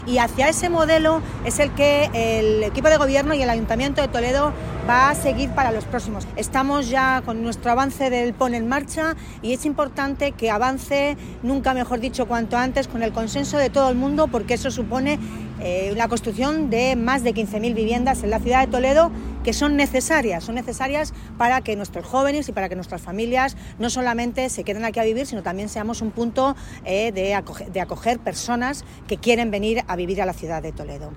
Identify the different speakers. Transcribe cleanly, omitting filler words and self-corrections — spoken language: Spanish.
Speaker 1: Y hacia ese modelo es el que el equipo de gobierno y el Ayuntamiento de Toledo va a seguir para los próximos. Estamos ya con nuestro avance del PON en marcha y es importante que avance, nunca mejor dicho, cuanto antes, con el consenso de todo el mundo, porque eso supone la construcción de más de 15.000 viviendas en la ciudad de Toledo, que son necesarias para que nuestros jóvenes y para que nuestras familias no solamente se queden aquí a vivir, sino también seamos un punto de acoger personas que quieren venir a vivir a la ciudad de Toledo.